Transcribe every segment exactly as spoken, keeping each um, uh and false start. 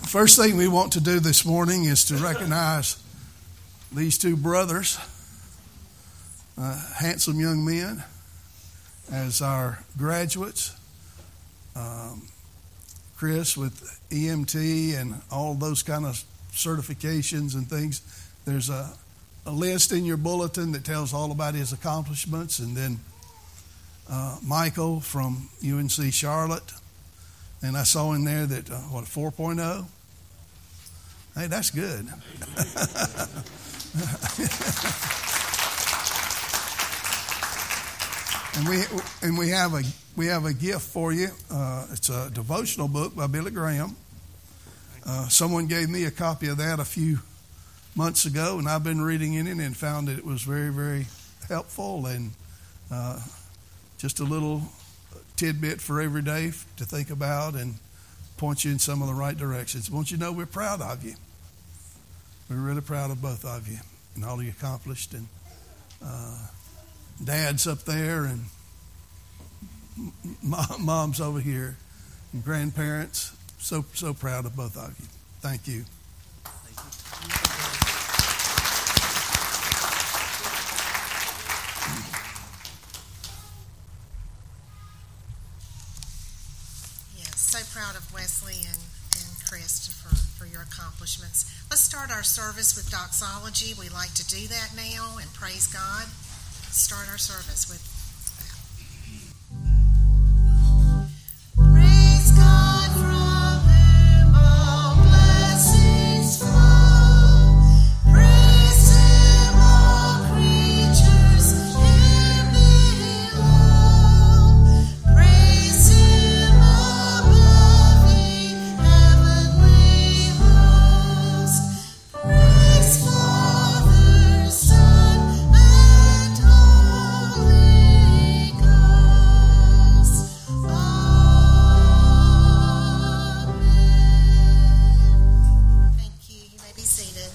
First thing we want to do this morning is to recognize these two brothers, uh, handsome young men, as our graduates. Um, Chris with E M T and all those kind of certifications and things. There's a, a list in your bulletin that tells all about his accomplishments. And then uh, Michael from U N C Charlotte. And I saw in there that, uh, what, four point oh? Hey, that's good. and we and we have a we have a gift for you. Uh, it's a devotional book by Billy Graham. Uh, someone gave me a copy of that a few months ago, and I've been reading in it and found that it was very, very helpful and uh, just a little tidbit for every day to think about and point you in some of the right directions. I want you to know we're proud of you. We're really proud of both of you and all you accomplished. And uh, Dad's up there and Mom's over here and grandparents. So, so proud of both of you. Thank you. So proud of Wesley and, and Christopher for your accomplishments. Let's start our service with doxology. We like to do that now and praise God. Let's start our service with that. Praise God from whom all blessings flow. Praise Him, all creatures here below. Praise Him above the heavenly host. Praise Father, Son, and Holy Ghost. Amen. Thank you. You may be seated.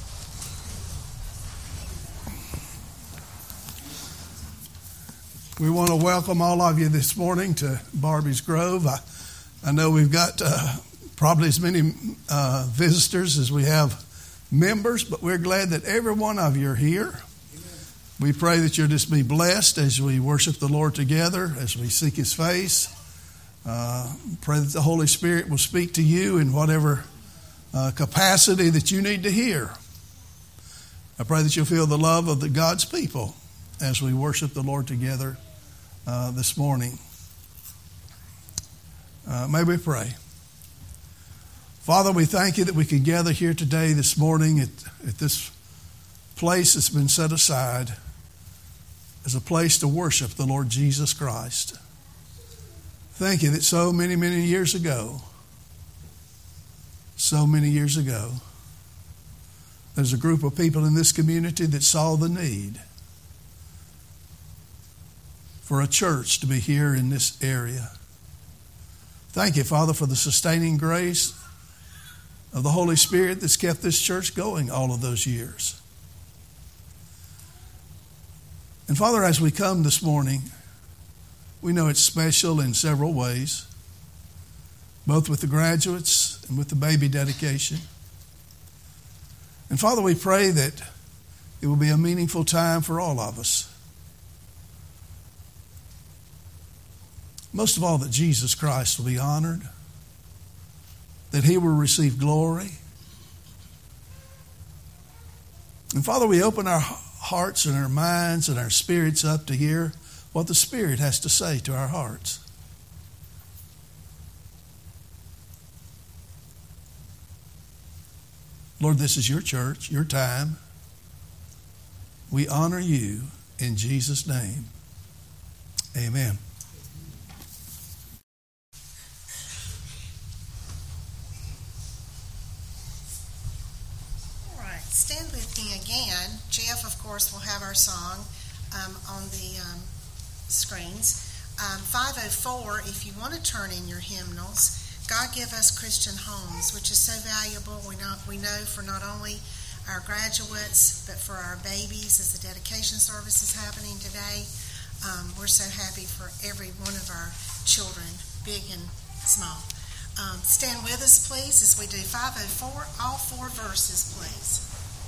We want to welcome all of you this morning to Barbie's Grove. I, I know we've got uh, probably as many uh, visitors as we have members, but we're glad that every one of you are here. Amen. We pray that you'll just be blessed as we worship the Lord together, as we seek His face. Uh, pray that the Holy Spirit will speak to you in whatever uh, capacity that you need to hear. I pray that you'll feel the love of the God's people as we worship the Lord together uh, this morning. Uh, may we pray. Father, we thank you that we can gather here today, this morning, at, at this place that's been set aside as a place to worship the Lord Jesus Christ. Thank you that so many, many years ago, so many years ago, there's a group of people in this community that saw the need for a church to be here in this area. Thank you, Father, for the sustaining grace of the Holy Spirit that's kept this church going all of those years. And Father, as we come this morning, we know it's special in several ways, both with the graduates and with the baby dedication. And Father, we pray that it will be a meaningful time for all of us. Most of all, that Jesus Christ will be honored, that He will receive glory. And Father, we open our hearts and our minds and our spirits up to hear what the Spirit has to say to our hearts. Lord, this is your church, your time. We honor you in Jesus' name. Amen. Stand with me again. Jeff, of course, will have our song um, on the um, screens. Um, five oh four, if you want to turn in your hymnals, God Give Us Christian Homes, which is so valuable. We know, we know for not only our graduates, but for our babies as the dedication service is happening today. Um, we're so happy for every one of our children, big and small. Um, stand with us, please, as we do five oh four, all four verses, please.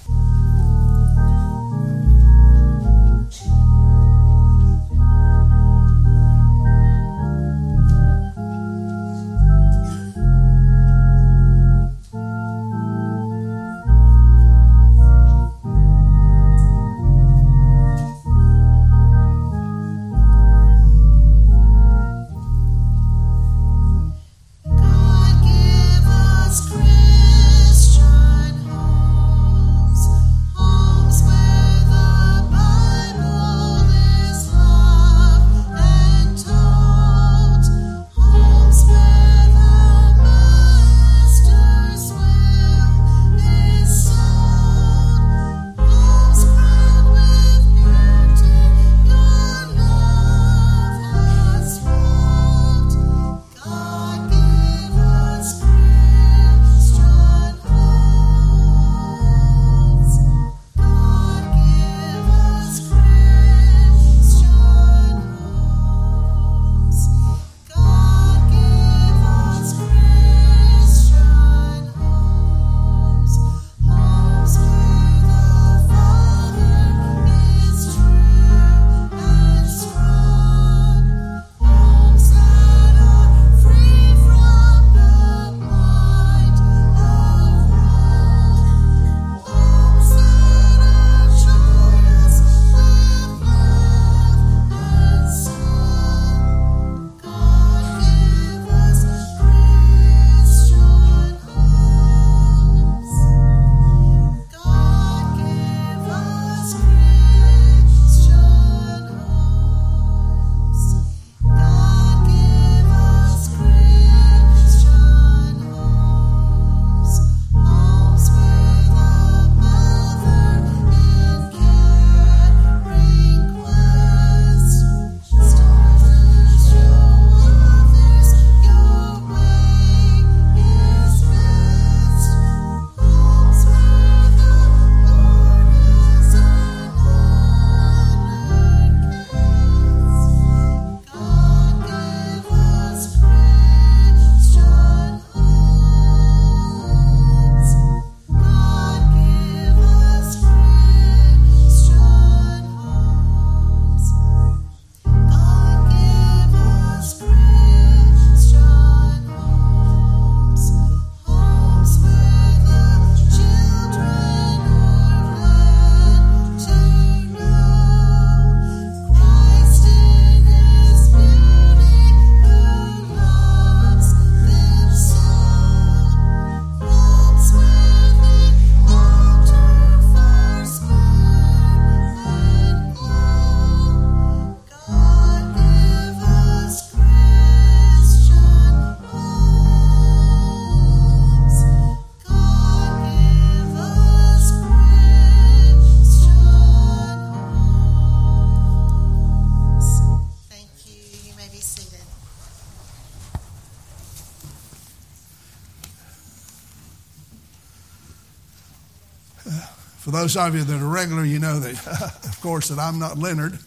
For those of you that are regular, you know that, of course, that I'm not Leonard.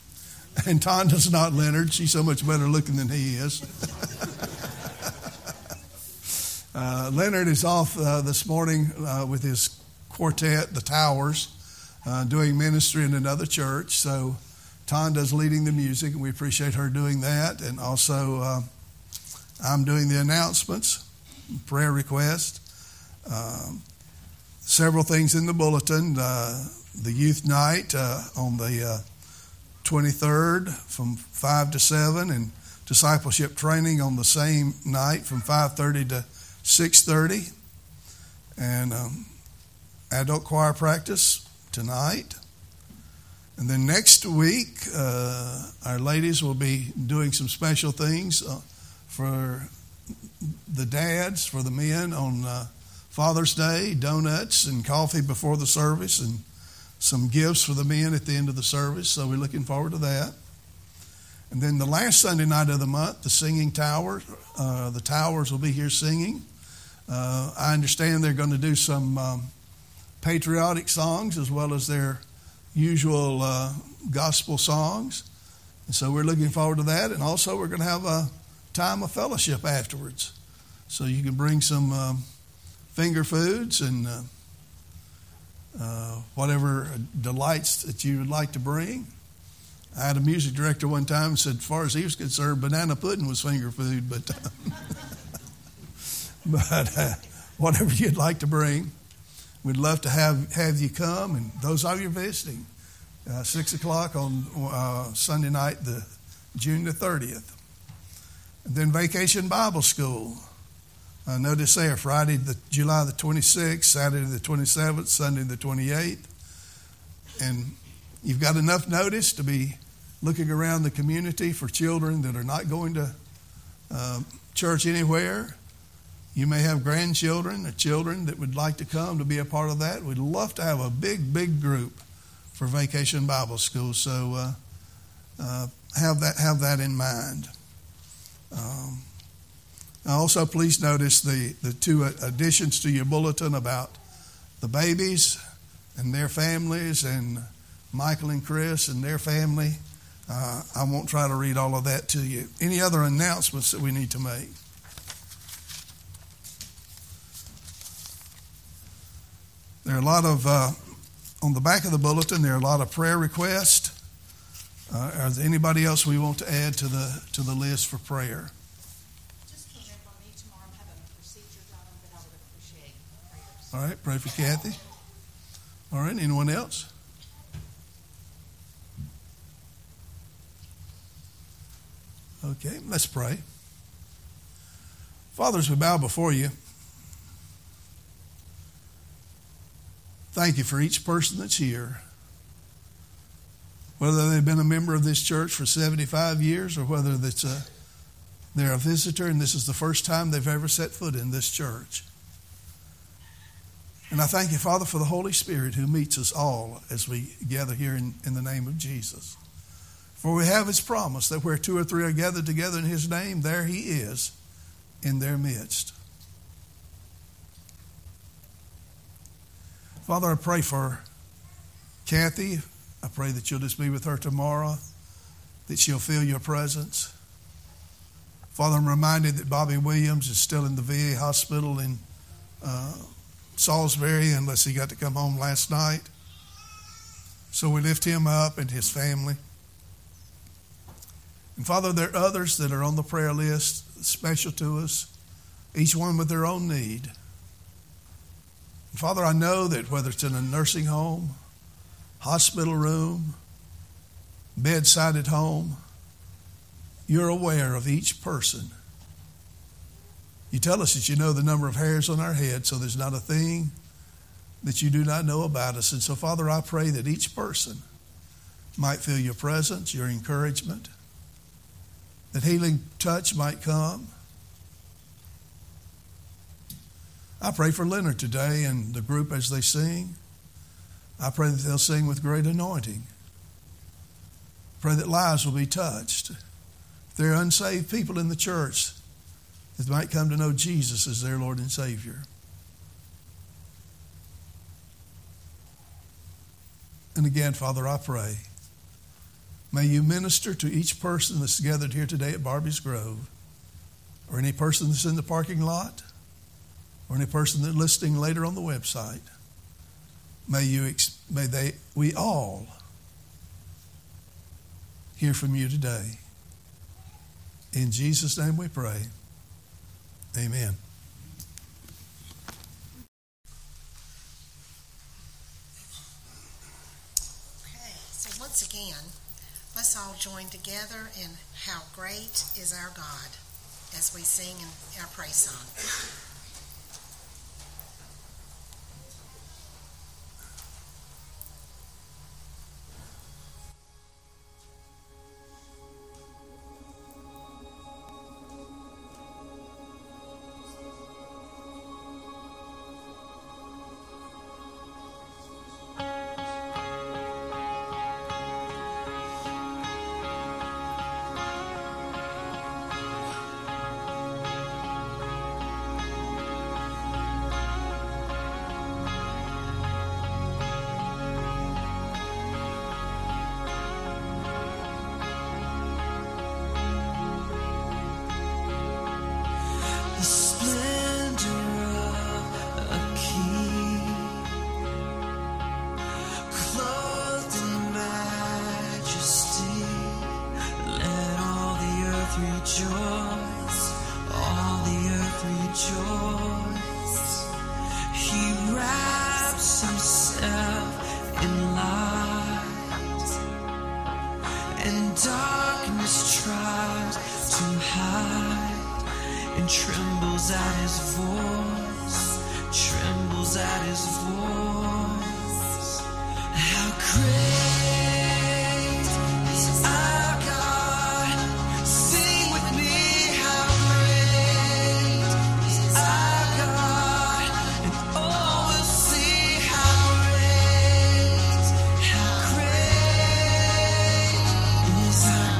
And Tonda's not Leonard. She's so much better looking than he is. uh, Leonard is off uh, this morning uh, with his quartet, the Towers, uh, doing ministry in another church. So Tonda's leading the music, and we appreciate her doing that. And also, uh, I'm doing the announcements, prayer request. Um, several things in the bulletin. Uh, the youth night uh, on the uh, twenty-third from five to seven, and discipleship training on the same night from five thirty to six thirty, and um, adult choir practice tonight. And then next week, uh, our ladies will be doing some special things uh, for the dads, for the men on uh, Father's Day, donuts and coffee before the service, and some gifts for the men at the end of the service. So we're looking forward to that. And then the last Sunday night of the month, the Singing Tower. Uh, the Towers will be here singing. Uh, I understand they're going to do some um, patriotic songs as well as their usual uh, gospel songs. And so we're looking forward to that. And also we're going to have a time of fellowship afterwards. So you can bring some um, finger foods and uh, uh, whatever delights that you would like to bring. I had a music director one time said, as far as he was concerned, banana pudding was finger food, but uh, but uh, whatever you'd like to bring, we'd love to have, have you come. And those of you visiting, uh, six o'clock on uh, Sunday night, the June the thirtieth. And then Vacation Bible School. Uh, notice there, Friday, the July the twenty-sixth, Saturday the twenty-seventh, Sunday the twenty-eighth. And you've got enough notice to be looking around the community for children that are not going to uh, church anywhere. You may have grandchildren or children that would like to come to be a part of that. We'd love to have a big, big group for Vacation Bible School. So uh, uh, have that have that in mind. Um, also, please notice the, the two additions to your bulletin about the babies and their families, and Michael and Chris and their family. Uh, I won't try to read all of that to you. Any other announcements that we need to make? There are a lot of, uh, on the back of the bulletin, there are a lot of prayer requests. Uh, is there anybody else we want to add to the to the list for prayer? Just remember me tomorrow. I'm having a procedure done that I would appreciate prayers. All right, pray for Kathy. All right, anyone else? Okay, let's pray. Father, as we bow before you, thank you for each person that's here. Whether they've been a member of this church for seventy-five years or whether that's a, they're a visitor and this is the first time they've ever set foot in this church. And I thank you, Father, for the Holy Spirit who meets us all as we gather here in, in the name of Jesus. For we have his promise that where two or three are gathered together in his name, there he is in their midst. Father, I pray for Kathy. I pray that you'll just be with her tomorrow, that she'll feel your presence. Father, I'm reminded that Bobby Williams is still in the V A hospital in uh, Salisbury, unless he got to come home last night. So we lift him up and his family. And Father, there are others that are on the prayer list, special to us, each one with their own need. And Father, I know that whether it's in a nursing home, hospital room, bedside at home, you're aware of each person. You tell us that you know the number of hairs on our head, so there's not a thing that you do not know about us. And so, Father, I pray that each person might feel your presence, your encouragement, that healing touch might come. I pray for Leonard today and the group as they sing. I pray that they'll sing with great anointing. Pray that lives will be touched. If there are unsaved people in the church that might come to know Jesus as their Lord and Savior. And again, Father, I pray, may you minister to each person that's gathered here today at Barbie's Grove, or any person that's in the parking lot, or any person that's listening later on the website. May you, may they, we all hear from you today. In Jesus' name we pray. Amen. Okay, so once again, let's all join together in How Great is Our God as we sing in our praise song. trembles at his voice, trembles at his voice. How great is our God? Sing with me, how great is our God, and all will see how great, how great is our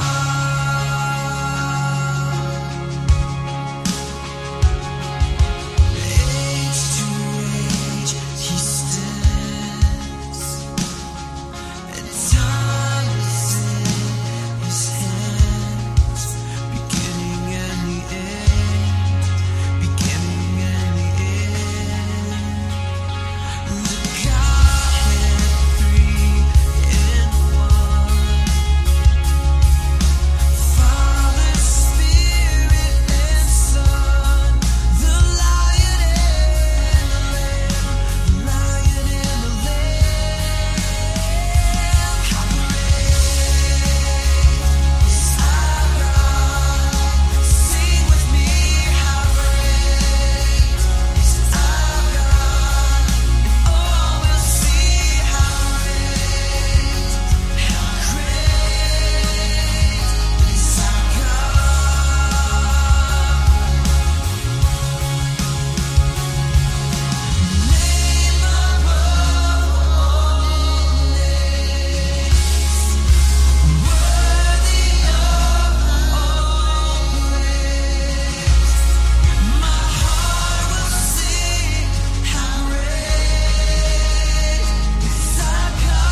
God. Age to age he stands, and time is in his hands, beginning and the end, beginning and the end. The Godhead three in one, Father, Spirit, and Son, the Lion and the Lamb, the Lion and the Lamb. How great is our God? Sing with me, how great is our God, and all will see how great, how great is our name above all names, worthy of all praise. My heart will sing, how great is our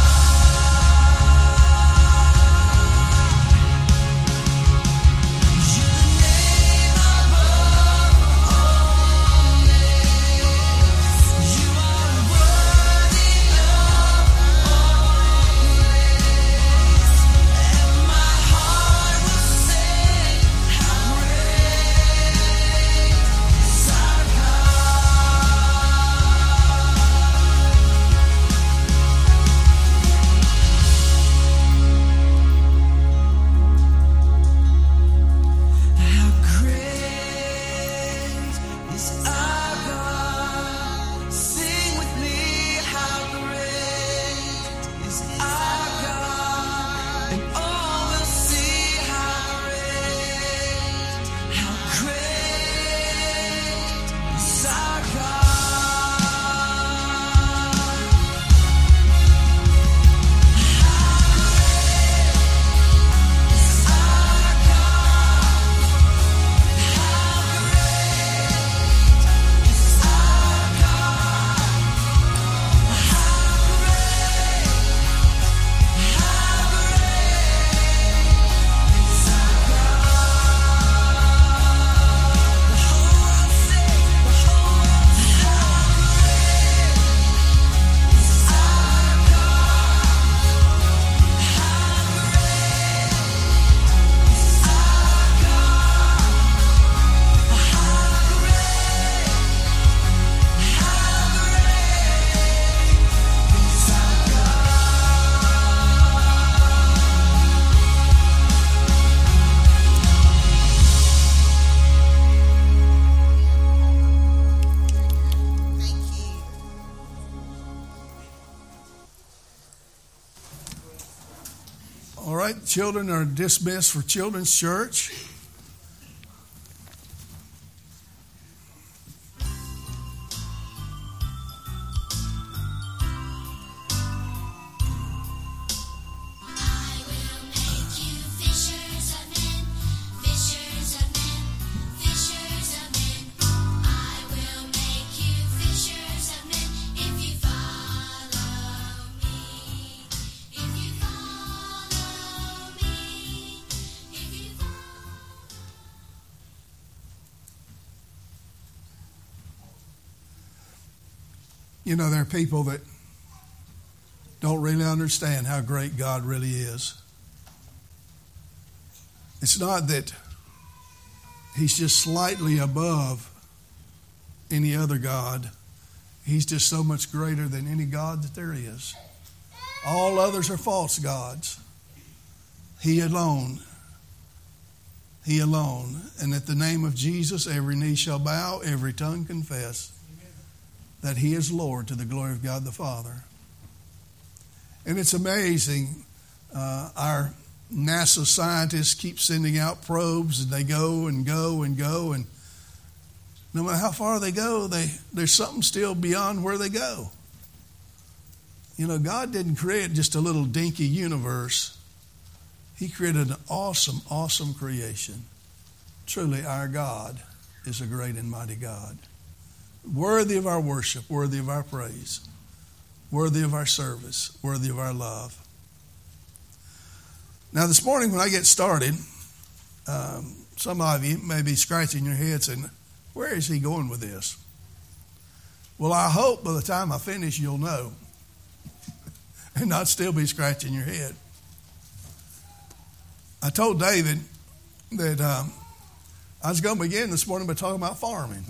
God. You're the name above all names. You are worthy of all praise. And my heart will sing, how great is our How great is our God? Sing with me, how great is our God, and all will see how great, how great is our God. Thank you. All right, children are dismissed for Children's Church. I will make you fishers of men, fishers of men, fishers of men. I will make you fishers of men if you follow me. If you follow me. If you follow You know, there are people that don't really understand how great God really is. It's not that he's just slightly above any other God. He's just so much greater than any God that there is. All others are false gods. He alone He alone. And at the name of Jesus, every knee shall bow, every tongue confess that He is Lord, to the glory of God the Father. And it's amazing. Uh, our NASA scientists keep sending out probes, and they go and go and go, and no matter how far they go, they, there's something still beyond where they go. You know, God didn't create just a little dinky universe. He created an awesome, awesome creation. Truly, our God is a great and mighty God. Worthy of our worship, worthy of our praise, worthy of our service, worthy of our love. Now, this morning when I get started, um, some of you may be scratching your head saying, where is he going with this? Well, I hope by the time I finish, you'll know and not still be scratching your head. I told David that um, I was going to begin this morning by talking about farming.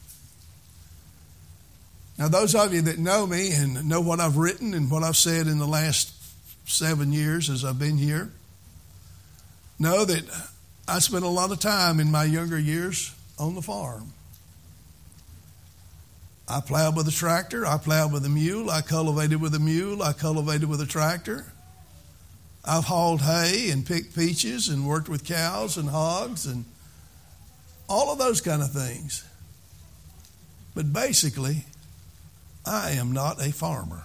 Now, those of you that know me and know what I've written and what I've said in the last seven years as I've been here, know that I spent a lot of time in my younger years on the farm. I plowed with a tractor. I plowed with a mule. I cultivated with a mule. I cultivated with a tractor. I've hauled hay and picked peaches and worked with cows and hogs and all of those kind of things. But basically, I am not a farmer.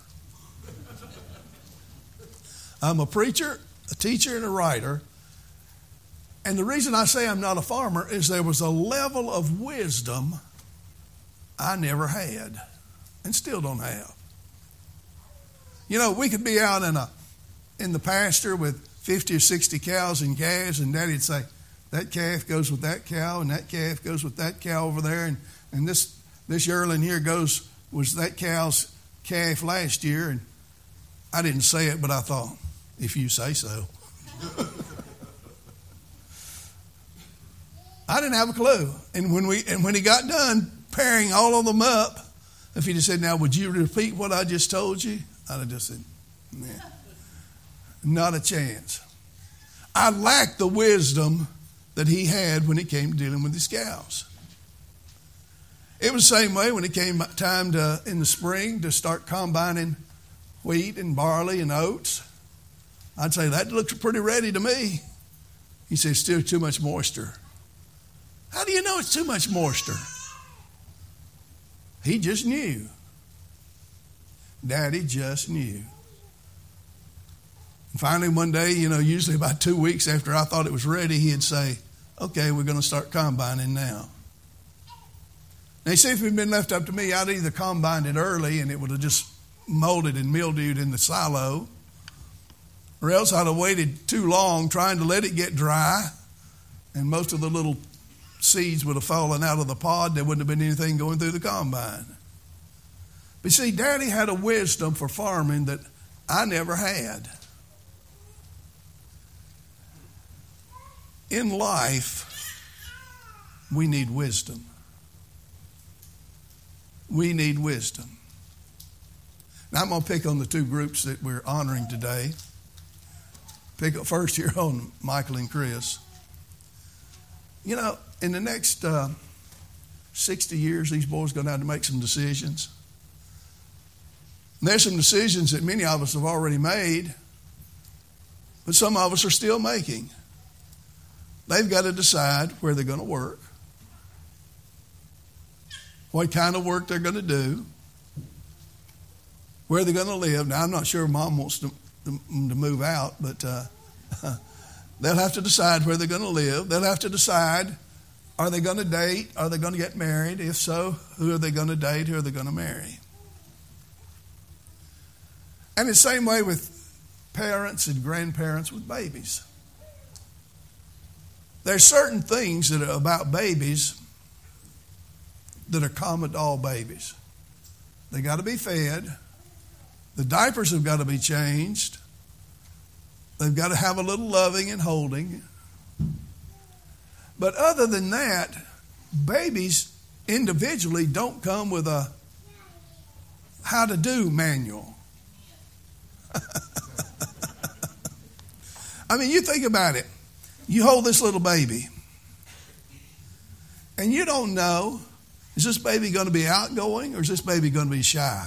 I'm a preacher, a teacher, and a writer. And the reason I say I'm not a farmer is there was a level of wisdom I never had and still don't have. You know, we could be out in a in the pasture with fifty or sixty cows and calves, and Daddy'd say, that calf goes with that cow, and that calf goes with that cow over there, and, and this this yearling here goes was that cow's calf last year. And I didn't say it, but I thought, if you say so. I didn't have a clue. And when we and when he got done pairing all of them up, if he'd have said, now, would you repeat what I just told you? I'd have just said, nah, not a chance. I lacked the wisdom that he had when it came to dealing with his cows. It was the same way when it came time to in the spring to start combining wheat and barley and oats. I'd say, that looks pretty ready to me. He said, still too much moisture. How do you know it's too much moisture? He just knew. Daddy just knew. And finally, one day, you know, usually about two weeks after I thought it was ready, he'd say, okay, we're going to start combining now. Now, you see, if it had been left up to me, I'd either combined it early and it would have just molded and mildewed in the silo, or else I'd have waited too long trying to let it get dry, and most of the little seeds would have fallen out of the pod. There wouldn't have been anything going through the combine. But see, Daddy had a wisdom for farming that I never had. In life, we need wisdom. We need wisdom. Now, I'm going to pick on the two groups that we're honoring today. Pick up first here on Michael and Chris. You know, in the next uh, sixty years, these boys are going to have to make some decisions. And there's some decisions that many of us have already made, but some of us are still making. They've got to decide where they're going to work, what kind of work they're going to do, where they're going to live. Now, I'm not sure Mom wants to, to move out, but uh, they'll have to decide where they're going to live. They'll have to decide, are they going to date? Are they going to get married? If so, who are they going to date? Who are they going to marry? And the same way with parents and grandparents with babies. There's certain things that are about babies that are common to all babies. They got to be fed. The diapers have got to be changed. They've got to have a little loving and holding. But other than that, babies individually don't come with a how to do manual. I mean, you think about it. You hold this little baby. And you don't know, is this baby going to be outgoing or is this baby going to be shy?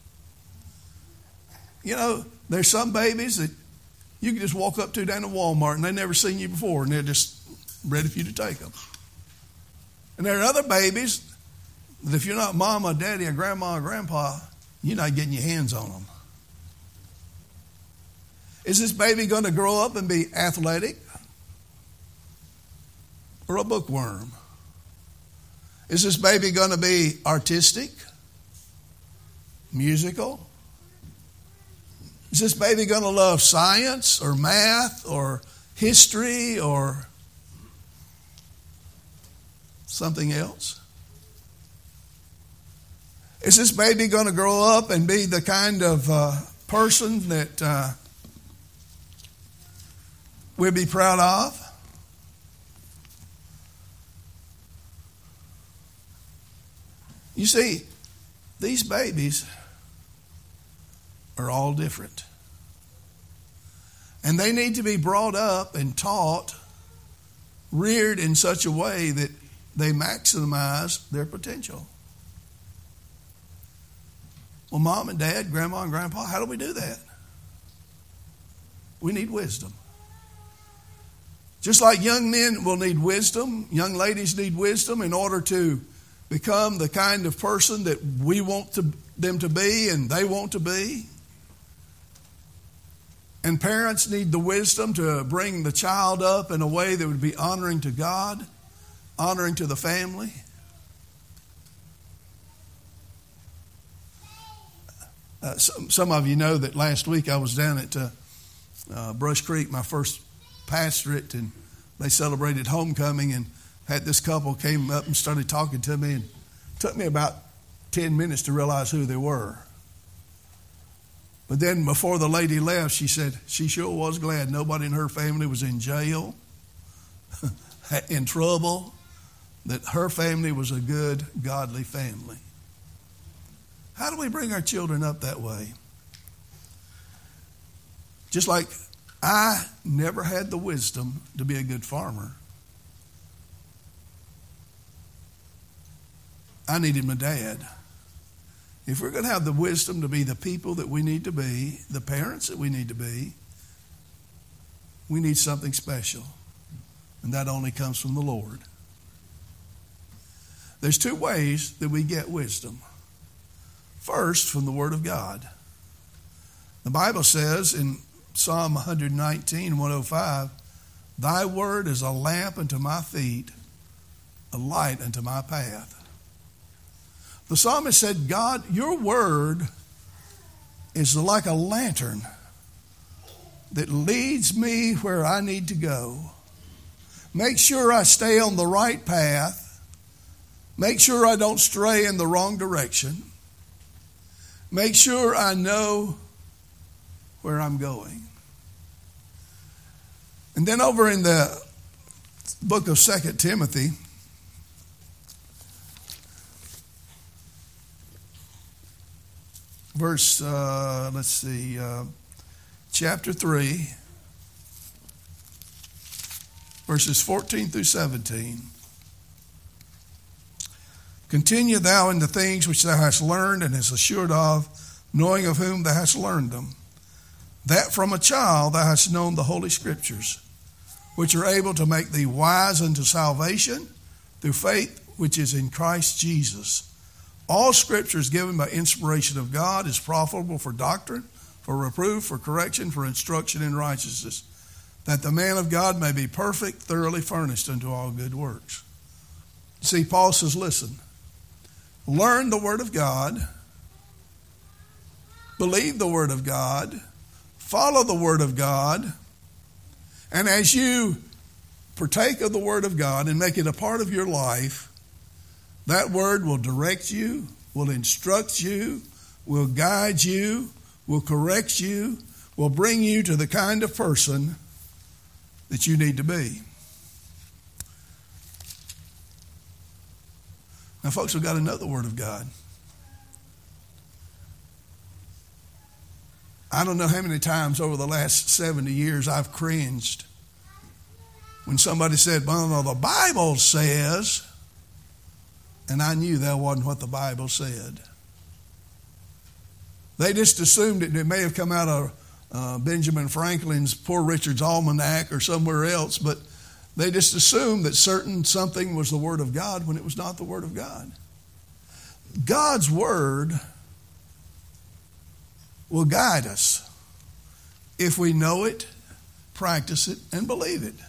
You know, there's some babies that you can just walk up to down at Walmart and they've never seen you before and they're just ready for you to take them. And there are other babies that if you're not mama, daddy, or grandma, or grandpa, you're not getting your hands on them. Is this baby going to grow up and be athletic or a bookworm? Is this baby going to be artistic, musical? Is this baby going to love science or math or history or something else? Is this baby going to grow up and be the kind of uh, person that uh, we'll be proud of? You see, these babies are all different. And they need to be brought up and taught, reared in such a way that they maximize their potential. Well, mom and dad, grandma and grandpa, how do we do that? We need wisdom. Just like young men will need wisdom, young ladies need wisdom in order to become the kind of person that we want to, them to be and they want to be. And parents need the wisdom to bring the child up in a way that would be honoring to God, honoring to the family. Uh, some, some of you know that last week I was down at uh, uh, Brush Creek, my first pastorate, and they celebrated homecoming, and had this couple came up and started talking to me, and it took me about ten minutes to realize who they were. But then before the lady left, she said she sure was glad nobody in her family was in jail, in trouble, that her family was a good, godly family. How do we bring our children up that way? Just like I never had the wisdom to be a good farmer. I needed my dad. If we're going to have the wisdom to be the people that we need to be, the parents that we need to be, we need something special. And that only comes from the Lord. There's two ways that we get wisdom. First, from the Word of God. The Bible says in Psalm one nineteen, one oh five, Thy word is a lamp unto my feet, a light unto my path. The psalmist said, God, your word is like a lantern that leads me where I need to go. Make sure I stay on the right path. Make sure I don't stray in the wrong direction. Make sure I know where I'm going. And then over in the book of Second Timothy, verse, uh, let's see, uh, chapter three, verses fourteen through seventeen. Continue thou in the things which thou hast learned and hast assured of, knowing of whom thou hast learned them, that from a child thou hast known the Holy Scriptures, which are able to make thee wise unto salvation through faith which is in Christ Jesus. All Scripture is given by inspiration of God, is profitable for doctrine, for reproof, for correction, for instruction in righteousness, that the man of God may be perfect, thoroughly furnished unto all good works. See, Paul says, listen, learn the Word of God, believe the Word of God, follow the Word of God, and as you partake of the Word of God and make it a part of your life, that Word will direct you, will instruct you, will guide you, will correct you, will bring you to the kind of person that you need to be. Now, folks, we've got to know the Word of God. I don't know how many times over the last seventy years I've cringed when somebody said, well, no, the Bible says. And I knew that wasn't what the Bible said. They just assumed it, it may have come out of uh, Benjamin Franklin's Poor Richard's Almanac or somewhere else, but they just assumed that certain something was the Word of God when it was not the Word of God. God's Word will guide us if we know it, practice it, and believe it.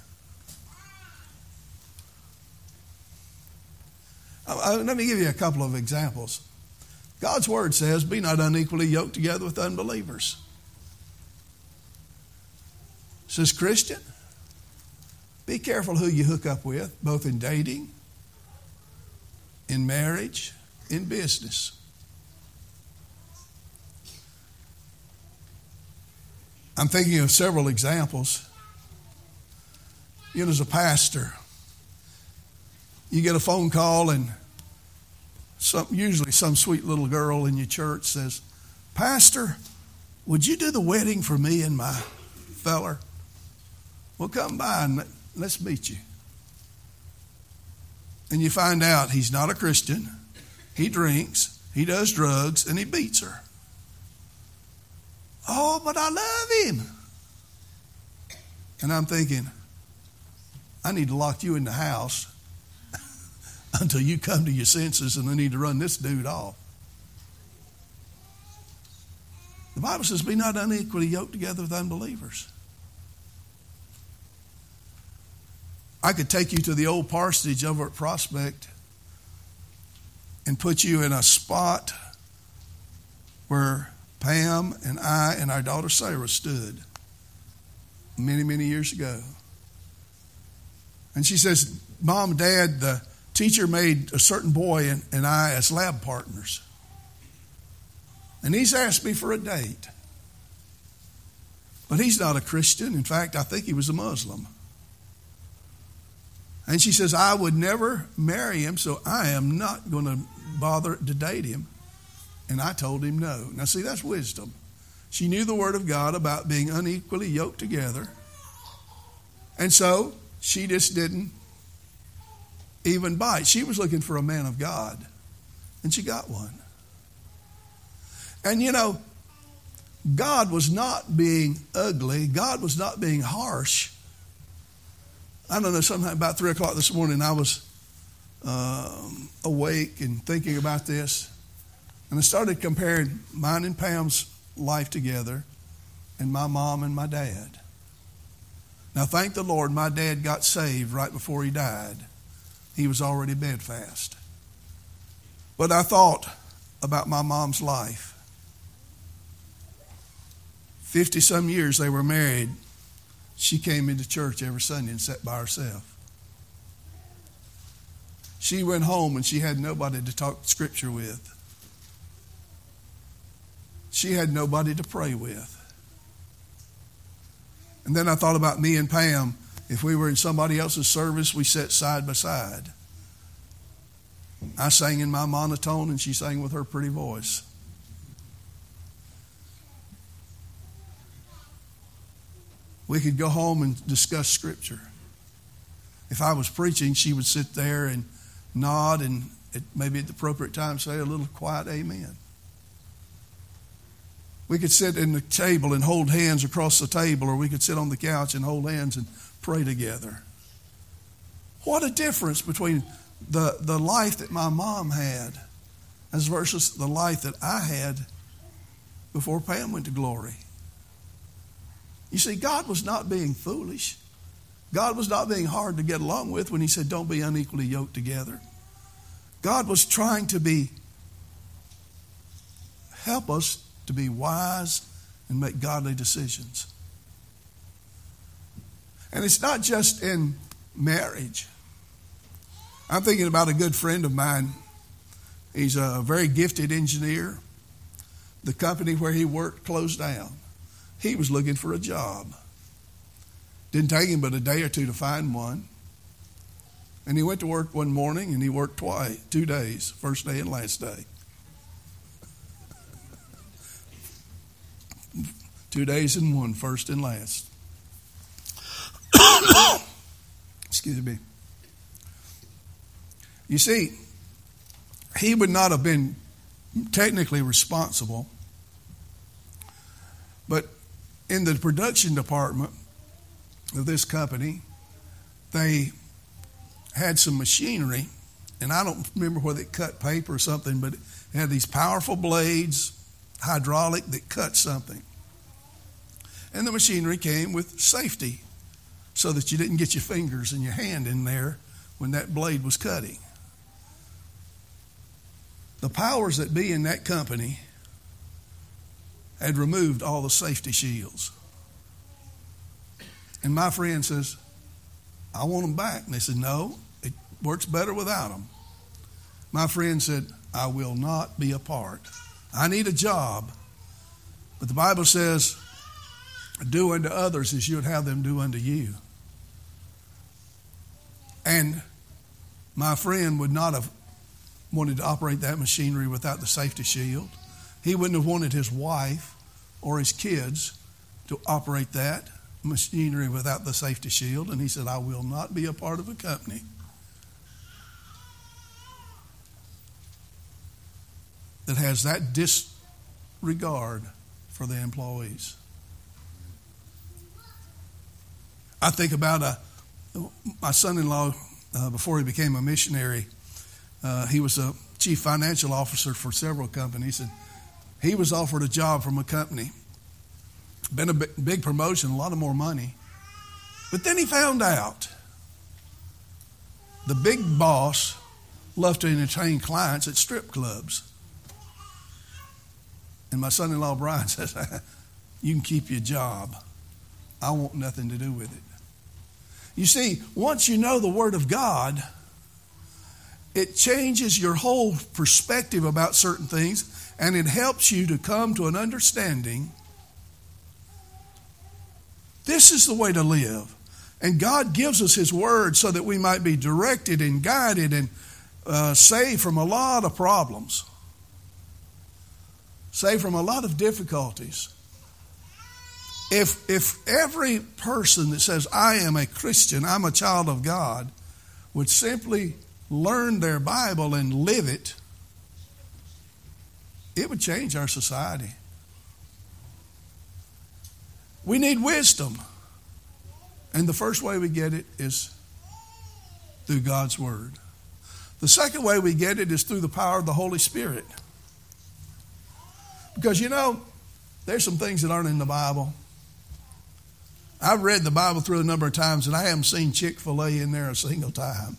Uh, let me give you a couple of examples. God's Word says, be not unequally yoked together with unbelievers. It says, Christian, be careful who you hook up with, both in dating, in marriage, in business. I'm thinking of several examples. You know, as a pastor, you get a phone call and some, usually some sweet little girl in your church says, Pastor, would you do the wedding for me and my feller? Well, come by and let's meet you. And you find out he's not a Christian. He drinks, he does drugs, and he beats her. Oh, but I love him. And I'm thinking, I need to lock you in the house until you come to your senses, and I need to run this dude off. The Bible says, be not unequally yoked together with unbelievers. I could take you to the old parsonage over at Prospect and put you in a spot where Pam and I and our daughter Sarah stood many, many years ago. And she says, Mom, Dad, the teacher made a certain boy and, and I as lab partners. And he's asked me for a date. But he's not a Christian. In fact, I think he was a Muslim. And she says, I would never marry him, so I am not going to bother to date him. And I told him no. Now, see, that's wisdom. She knew the Word of God about being unequally yoked together. And so she just didn't even bite. She was looking for a man of God. And she got one. And, you know, God was not being ugly. God was not being harsh. I don't know, sometime about three o'clock this morning, I was um, awake and thinking about this. And I started comparing mine and Pam's life together and my mom and my dad. Now, thank the Lord, my dad got saved right before he died. He was already bedfast. But I thought about my mom's life. Fifty-some years they were married. She came into church every Sunday and sat by herself. She went home and she had nobody to talk Scripture with. She had nobody to pray with. And then I thought about me and Pam. If we were in somebody else's service, we sat side by side. I sang in my monotone and she sang with her pretty voice. We could go home and discuss Scripture. If I was preaching, she would sit there and nod and at, maybe at the appropriate time say a little quiet amen. We could sit in the table and hold hands across the table, or we could sit on the couch and hold hands and pray together. What a difference between the, the life that my mom had as versus the life that I had before Pam went to glory. You see, God was not being foolish. God was not being hard to get along with when he said, don't be unequally yoked together. God was trying to be, help us to be wise and make godly decisions. And it's not just in marriage. I'm thinking about a good friend of mine. He's a very gifted engineer. The company where he worked closed down. He was looking for a job. Didn't take him but a day or two to find one. And he went to work one morning and he worked twice, two days, first day and last day. Two days and one, first and last. Excuse me. You see, he would not have been technically responsible. But in the production department of this company, they had some machinery, and I don't remember whether it cut paper or something, but it had these powerful blades, hydraulic, that cut something. And the machinery came with safety so that you didn't get your fingers and your hand in there when that blade was cutting. The powers that be in that company had removed all the safety shields. And my friend says, I want them back. And they said, no, it works better without them. My friend said, I will not be a part. I need a job. But the Bible says, do unto others as you would have them do unto you. And my friend would not have wanted to operate that machinery without the safety shield. He wouldn't have wanted his wife or his kids to operate that machinery without the safety shield. And he said, I will not be a part of a company that has that disregard for the employees. I think about a, my son-in-law, uh, before he became a missionary, uh, he was a chief financial officer for several companies, and he was offered a job from a company. Been a big promotion, a lot of more money. But then he found out the big boss loved to entertain clients at strip clubs. And my son-in-law Brian says, you can keep your job. I want nothing to do with it. You see, once you know the Word of God, it changes your whole perspective about certain things, and it helps you to come to an understanding. This is the way to live. And God gives us His Word so that we might be directed and guided and uh, saved from a lot of problems. Saved from a lot of difficulties. If, if every person that says, I am a Christian, I'm a child of God, would simply learn their Bible and live it, it would change our society. We need wisdom. And the first way we get it is through God's Word. The second way we get it is through the power of the Holy Spirit. Because, you know, there's some things that aren't in the Bible. I've read the Bible through a number of times, and I haven't seen Chick-fil-A in there a single time.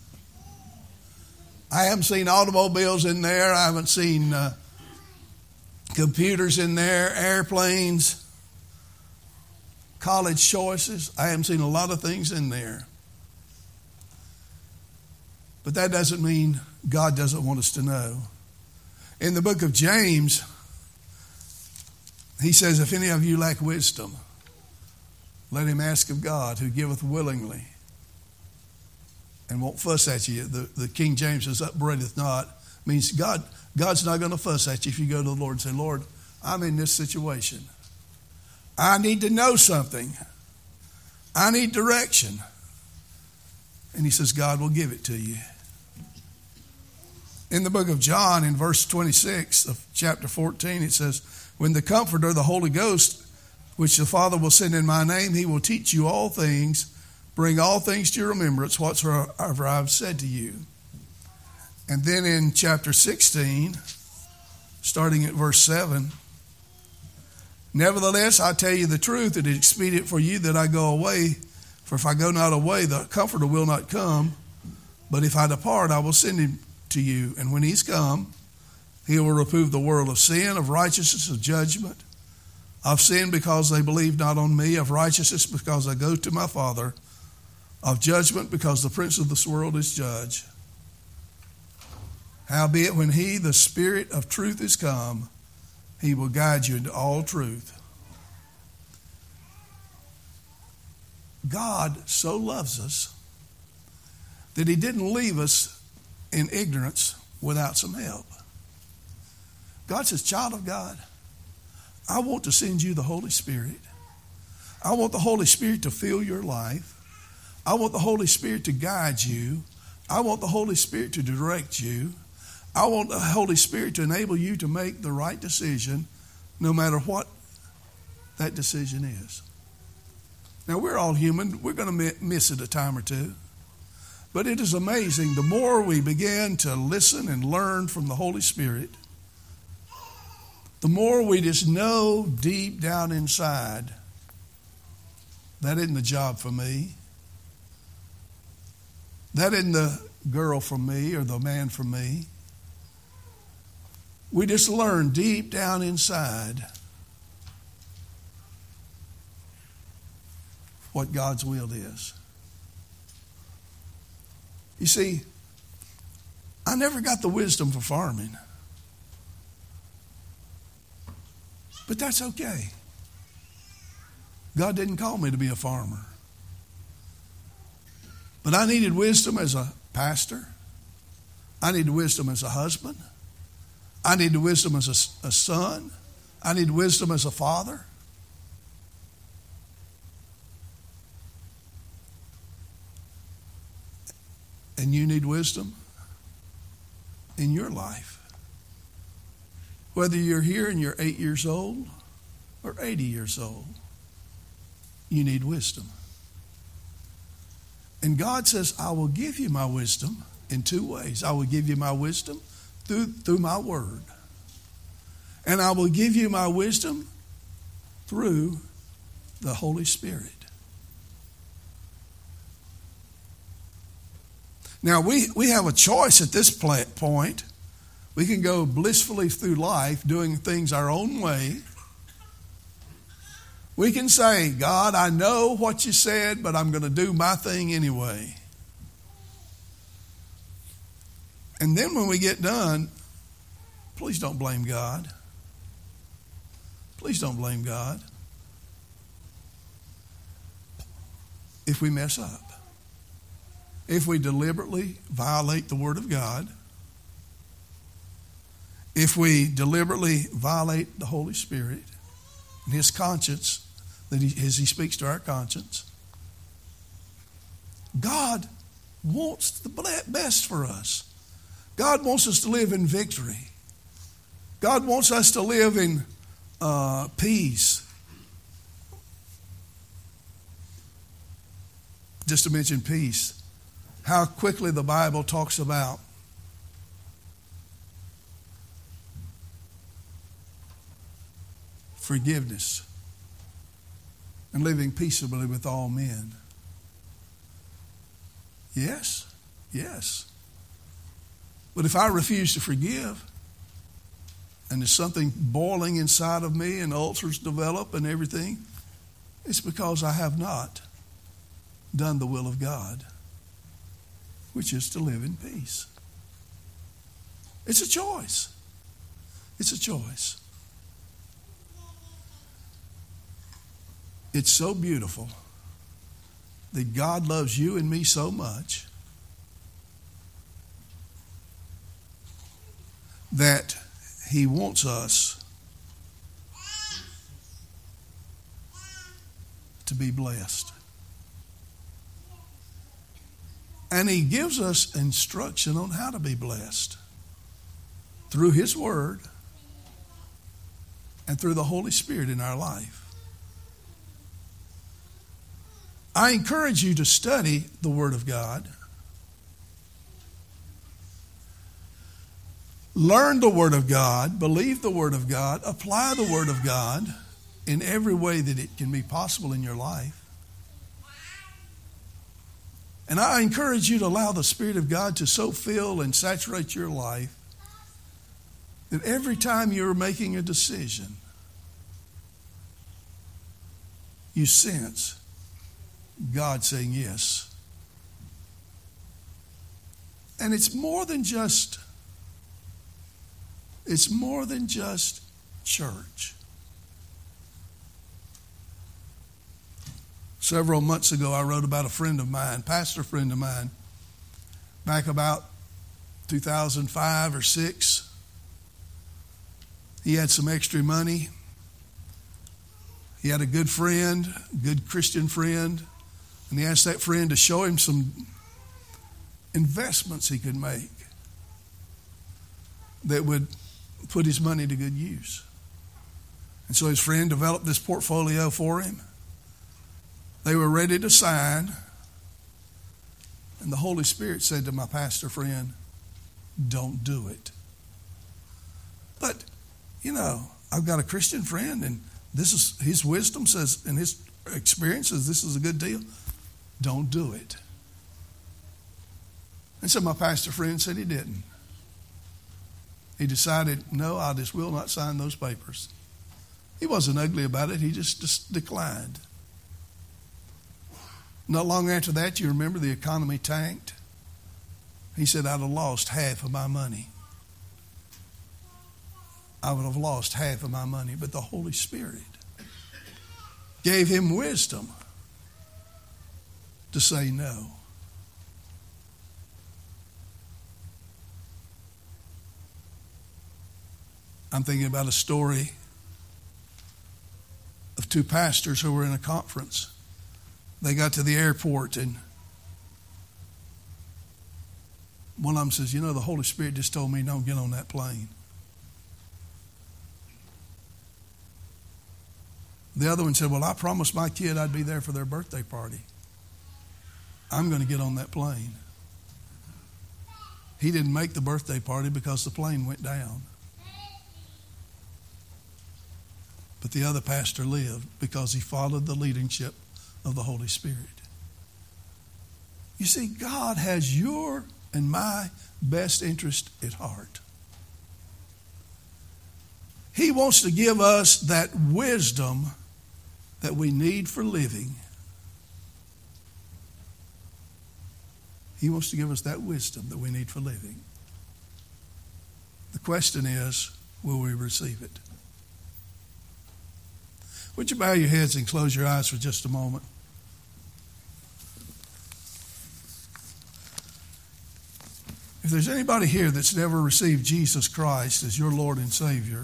I haven't seen automobiles in there. I haven't seen uh, computers in there, airplanes, college choices. I haven't seen a lot of things in there. But that doesn't mean God doesn't want us to know. In the book of James, he says, if any of you lack wisdom, let him ask of God, who giveth willingly and won't fuss at you. The, the King James says, upbraideth not. Means God, God's not going to fuss at you if you go to the Lord and say, Lord, I'm in this situation. I need to know something. I need direction. And he says, God will give it to you. In the book of John, in verse twenty-six of chapter fourteen, it says, when the Comforter, the Holy Ghost, which the Father will send in my name, he will teach you all things, bring all things to your remembrance, whatsoever I have said to you. And then in chapter sixteen, starting at verse seven, nevertheless, I tell you the truth, it is expedient for you that I go away. For if I go not away, the Comforter will not come. But if I depart, I will send him to you. And when he's come, he will reprove the world of sin, of righteousness, of judgment. Of sin because they believe not on me, of righteousness because I go to my Father, of judgment because the prince of this world is judged. Howbeit when he, the Spirit of truth, is come, he will guide you into all truth. God so loves us that he didn't leave us in ignorance without some help. God says, child of God, I want to send you the Holy Spirit. I want the Holy Spirit to fill your life. I want the Holy Spirit to guide you. I want the Holy Spirit to direct you. I want the Holy Spirit to enable you to make the right decision no matter what that decision is. Now, we're all human. We're going to miss it a time or two. But it is amazing. The more we begin to listen and learn from the Holy Spirit, the more we just know deep down inside, that isn't the job for me. That isn't the girl for me or the man for me. We just learn deep down inside what God's will is. You see, I never got the wisdom for farming. But that's okay. God didn't call me to be a farmer. But I needed wisdom as a pastor. I needed wisdom as a husband. I needed wisdom as a, a son. I needed wisdom as a father. And you need wisdom in your life. Whether you're here and you're eight years old or eighty years old, you need wisdom. And God says, I will give you my wisdom in two ways. I will give you my wisdom through, through my word. And I will give you my wisdom through the Holy Spirit. Now, we, we have a choice at this point. We can go blissfully through life doing things our own way. We can say, God, I know what you said, but I'm going to do my thing anyway. And then when we get done, please don't blame God. Please don't blame God if we mess up. If we deliberately violate the Word of God, if we deliberately violate the Holy Spirit and His conscience, that he, as He speaks to our conscience, God wants the best for us. God wants us to live in victory. God wants us to live in uh, peace. Just to mention peace. How quickly the Bible talks about forgiveness and living peaceably with all men. Yes, yes. But if I refuse to forgive, and there's something boiling inside of me and ulcers develop and everything, it's because I have not done the will of God, which is to live in peace. It's a choice. It's a choice. It's so beautiful that God loves you and me so much that He wants us to be blessed. And He gives us instruction on how to be blessed through His Word and through the Holy Spirit in our life. I encourage you to study the Word of God. Learn the Word of God, believe the Word of God, apply the Word of God in every way that it can be possible in your life. And I encourage you to allow the Spirit of God to so fill and saturate your life that every time you're making a decision, you sense God saying yes. And it's more than just, it's more than just church. Several months ago, I wrote about a friend of mine, pastor friend of mine, back about two thousand five or six. He had some extra money. He had a good friend, good Christian friend, and he asked that friend to show him some investments he could make. that would put his money to good use. And so his friend developed this portfolio for him. They were ready to sign. And the Holy Spirit said to my pastor friend, don't do it. But, you know, I've got a Christian friend, and this is his wisdom says, and his experience says this is a good deal. Don't do it. And so my pastor friend said he didn't. He decided, no, I just will not sign those papers. He wasn't ugly about it. He just, just declined. Not long after that, you remember the economy tanked. He said, I'd have lost half of my money. I would have lost half of my money. But the Holy Spirit gave him wisdom to say no. I'm thinking about a story of two pastors who were in a conference. They got to the airport, and one of them says, you know, the Holy Spirit just told me don't get on that plane. The other one said, well, I promised my kid I'd be there for their birthday party. I'm going to get on that plane. He didn't make the birthday party because the plane went down. But the other pastor lived because he followed the leadership of the Holy Spirit. You see, God has your and my best interest at heart. He wants to give us that wisdom that we need for living. He wants to give us that wisdom that we need for living. The question is, will we receive it? Would you bow your heads and close your eyes for just a moment? If there's anybody here that's never received Jesus Christ as your Lord and Savior,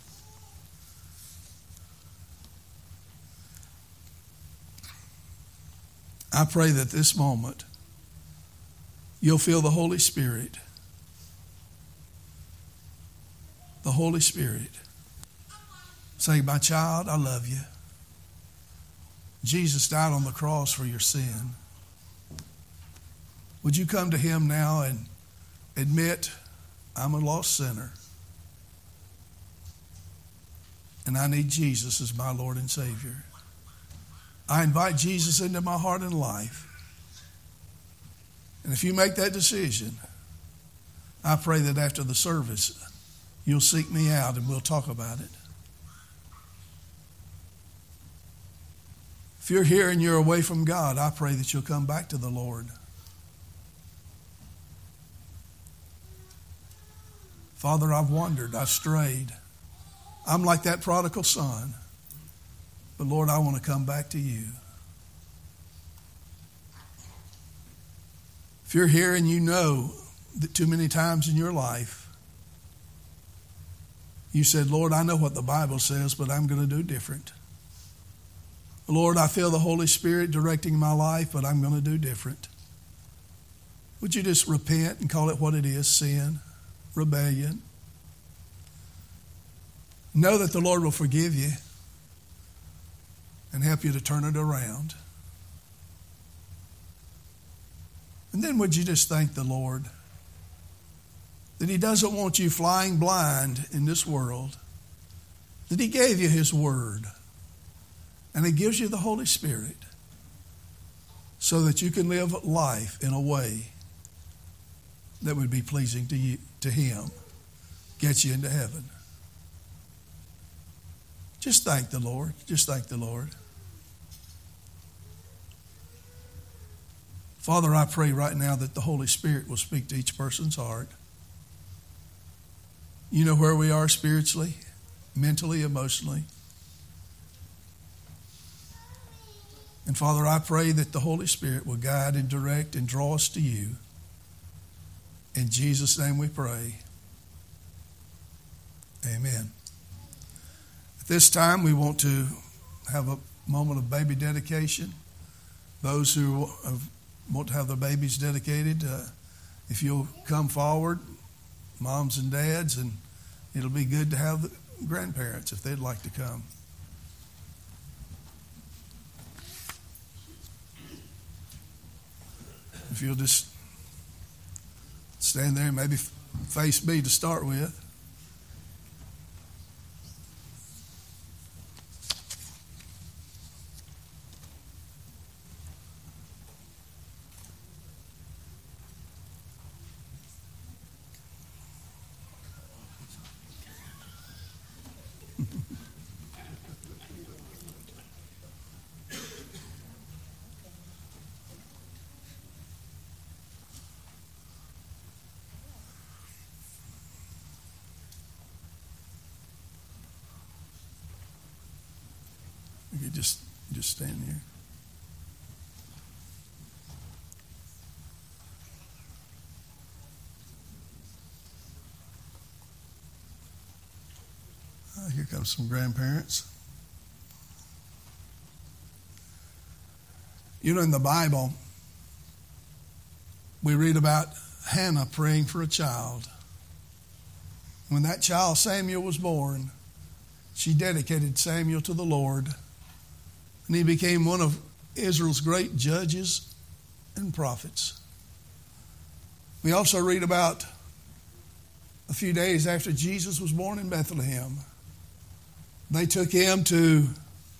I pray that this moment you'll feel the Holy Spirit. The Holy Spirit say, my child, I love you. Jesus died on the cross for your sin. Would you come to him now and admit, I'm a lost sinner, and I need Jesus as my Lord and Savior. I invite Jesus into my heart and life. And if you make that decision, I pray that after the service, you'll seek me out and we'll talk about it. If you're here and you're away from God, I pray that you'll come back to the Lord. Father, I've wandered, I've strayed. I'm like that prodigal son. But Lord, I want to come back to you. If you're here and you know that too many times in your life, you said, Lord, I know what the Bible says, but I'm going to do different. Lord, I feel the Holy Spirit directing my life, but I'm going to do different. Would you just repent and call it what it is, sin, rebellion? Know that the Lord will forgive you and help you to turn it around. And then would you just thank the Lord that he doesn't want you flying blind in this world, that he gave you his word, and he gives you the Holy Spirit so that you can live life in a way that would be pleasing to you, to him, get you into heaven. Just thank the Lord. Just thank the Lord. Father, I pray right now that the Holy Spirit will speak to each person's heart. You know where we are spiritually, mentally, emotionally. And Father, I pray that the Holy Spirit will guide and direct and draw us to you. In Jesus' name we pray. Amen. At this time, we want to have a moment of baby dedication. Those who have, want to have their babies dedicated, uh, if you'll come forward, moms and dads, and it'll be good to have the grandparents if they'd like to come. If you'll just stand there and maybe face me to start with. You could just just stand here. Uh, here comes some grandparents. You know, in the Bible, we read about Hannah praying for a child. When that child, Samuel, was born, she dedicated Samuel to the Lord, and he became one of Israel's great judges and prophets. We also read about a few days after Jesus was born in Bethlehem, they took him to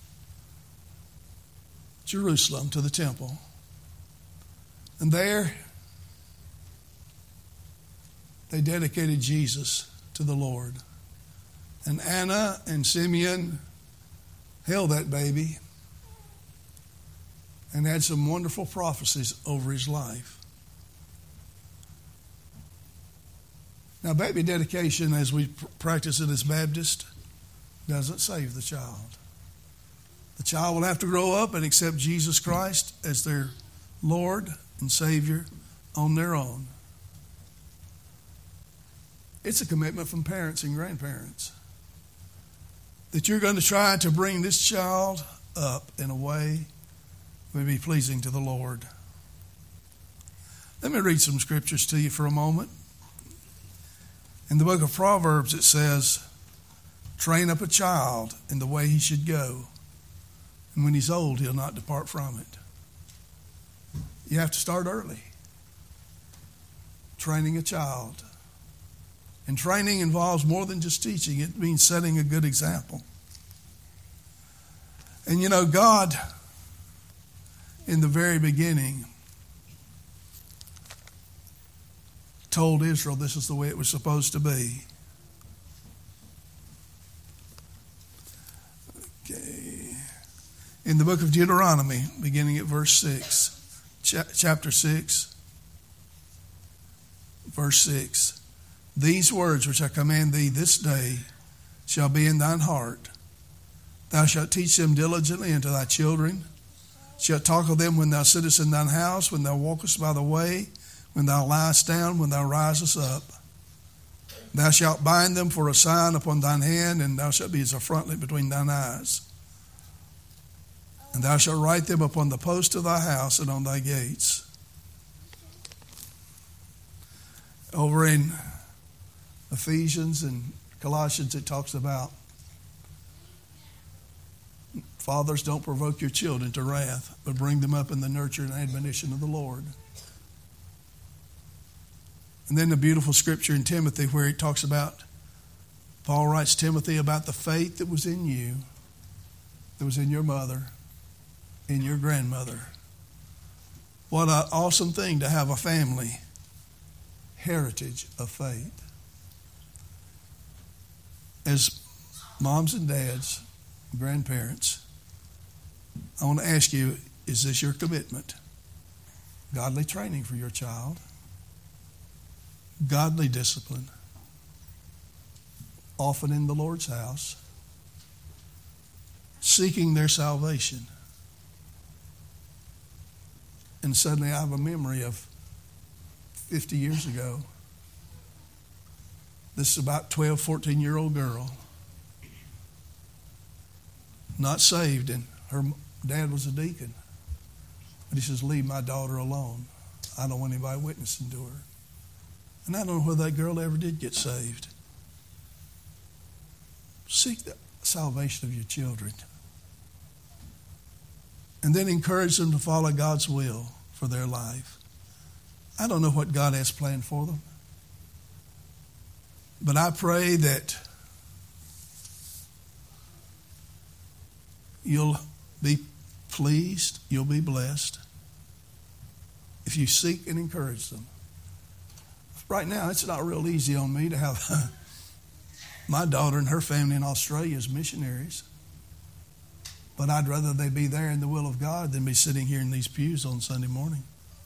Jerusalem, to the temple. And there, they dedicated Jesus to the Lord. And Anna and Simeon held that baby and had some wonderful prophecies over his life. Now, baby dedication, as we practice it as Baptists, doesn't save the child. The child will have to grow up and accept Jesus Christ as their Lord and Savior on their own. It's a commitment from parents and grandparents that you're going to try to bring this child up in a way that may be pleasing to the Lord. Let me read some scriptures to you for a moment. In the book of Proverbs, it says, "Train up a child in the way he should go, and when he's old, he'll not depart from it." You have to start early. Training a child. And training involves more than just teaching. It means setting a good example. And you know, God, in the very beginning, told Israel this is the way it was supposed to be. Okay. In the book of Deuteronomy, beginning at verse six, chapter six, verse six. "These words which I command thee this day shall be in thine heart. Thou shalt teach them diligently unto thy children. Shalt talk of them when thou sittest in thine house, when thou walkest by the way, when thou liest down, when thou risest up. Thou shalt bind them for a sign upon thine hand, and thou shalt be as a frontlet between thine eyes. And thou shalt write them upon the post of thy house and on thy gates." Over in Ephesians and Colossians, it talks about fathers, don't provoke your children to wrath, but bring them up in the nurture and admonition of the Lord. And then the beautiful scripture in Timothy where he talks about, Paul writes Timothy about the faith that was in you, that was in your mother, in your grandmother. What an awesome thing to have a family heritage of faith. As moms and dads, grandparents, I want to ask you, is this your commitment? Godly training for your child, godly discipline, often in the Lord's house, seeking their salvation. And suddenly I have a memory of fifty years ago. This is about twelve, fourteen-year-old girl, not saved, and her dad was a deacon. But he says, "Leave my daughter alone. I don't want anybody witnessing to her." And I don't know whether that girl ever did get saved. Seek the salvation of your children. And then encourage them to follow God's will for their life. I don't know what God has planned for them. But I pray that you'll be pleased, you'll be blessed if you seek and encourage them. Right now, it's not real easy on me to have my daughter and her family in Australia as missionaries. But I'd rather they be there in the will of God than be sitting here in these pews on Sunday morning.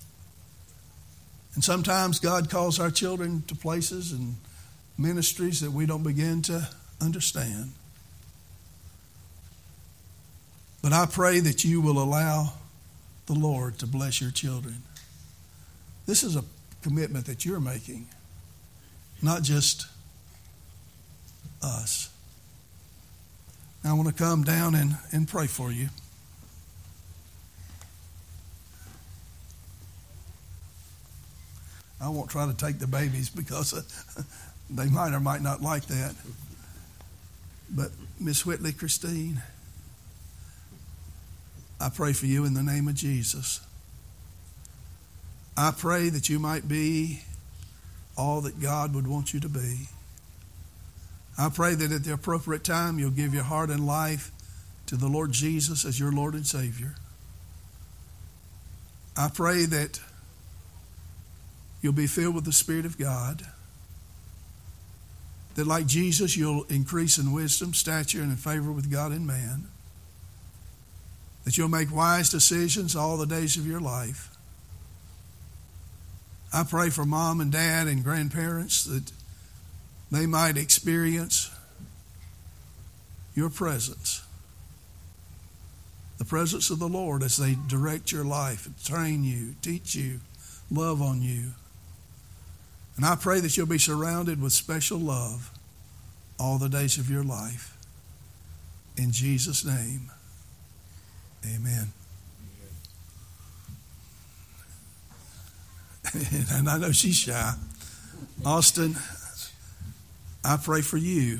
And sometimes God calls our children to places and ministries that we don't begin to understand. But I pray that you will allow the Lord to bless your children. This is a commitment that you're making, not just us. Now I want to come down and, and pray for you. I won't try to take the babies because uh, they might or might not like that. But Miss Whitley Christine, I pray for you in the name of Jesus. I pray that you might be all that God would want you to be. I pray that at the appropriate time you'll give your heart and life to the Lord Jesus as your Lord and Savior. I pray that you'll be filled with the Spirit of God, that like Jesus you'll increase in wisdom, stature, and in favor with God and man, that you'll make wise decisions all the days of your life. I pray for mom and dad and grandparents that they might experience your presence, the presence of the Lord as they direct your life, train you, teach you, love on you. And I pray that you'll be surrounded with special love all the days of your life. In Jesus' name, amen. And I know she's shy. Austin, I pray for you.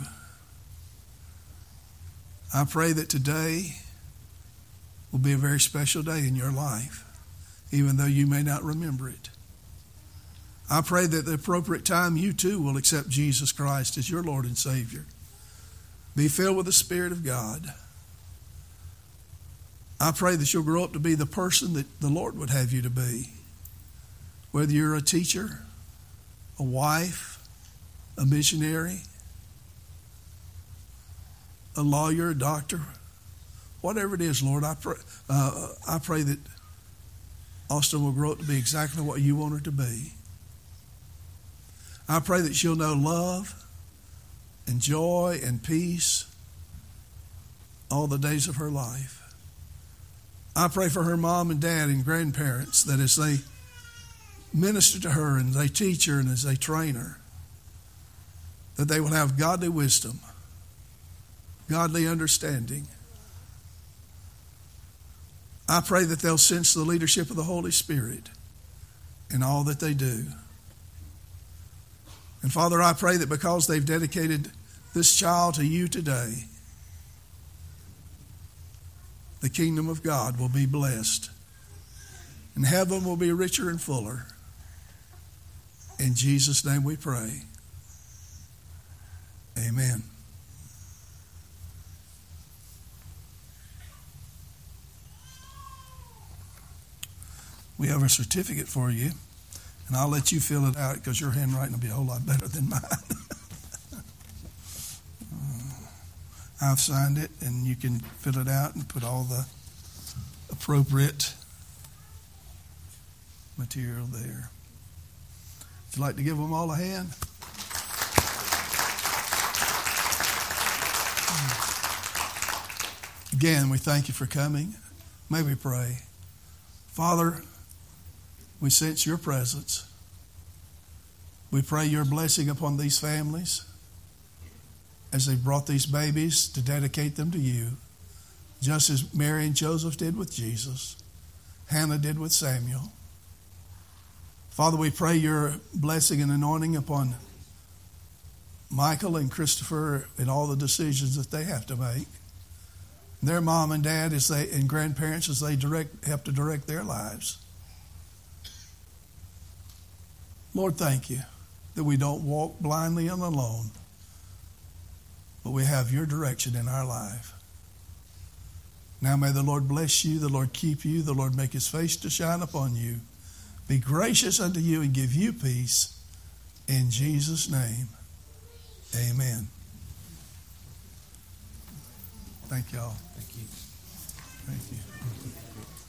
I pray that today will be a very special day in your life, even though you may not remember it. I pray that at the appropriate time you too will accept Jesus Christ as your Lord and Savior. Be filled with the Spirit of God. I pray that you'll grow up to be the person that the Lord would have you to be. Whether you're a teacher, a wife, a missionary, a lawyer, a doctor, whatever it is, Lord, I pray, uh, I pray that Austin will grow up to be exactly what you want her to be. I pray that she'll know love and joy and peace all the days of her life. I pray for her mom and dad and grandparents that as they minister to her and they teach her and as they train her, that they will have godly wisdom, godly understanding. I pray that they'll sense the leadership of the Holy Spirit in all that they do. And Father, I pray that because they've dedicated this child to you today, the kingdom of God will be blessed and heaven will be richer and fuller. In Jesus' name we pray. Amen. We have a certificate for you, and I'll let you fill it out because your handwriting will be a whole lot better than mine. I've signed it, and you can fill it out and put all the appropriate material there. Would you like to give them all a hand? Again, we thank you for coming. May we pray. Father, we sense your presence. We pray your blessing upon these families as they brought these babies to dedicate them to you, just as Mary and Joseph did with Jesus, Hannah did with Samuel. Father, we pray your blessing and anointing upon Michael and Christopher and all the decisions that they have to make. Their mom and dad as they and grandparents as they direct have to direct their lives. Lord, thank you that we don't walk blindly and alone, but we have your direction in our life. Now may the Lord bless you, the Lord keep you, the Lord make his face to shine upon you, be gracious unto you and give you peace. In Jesus' name, amen. Thank y'all. Thank you. Thank you.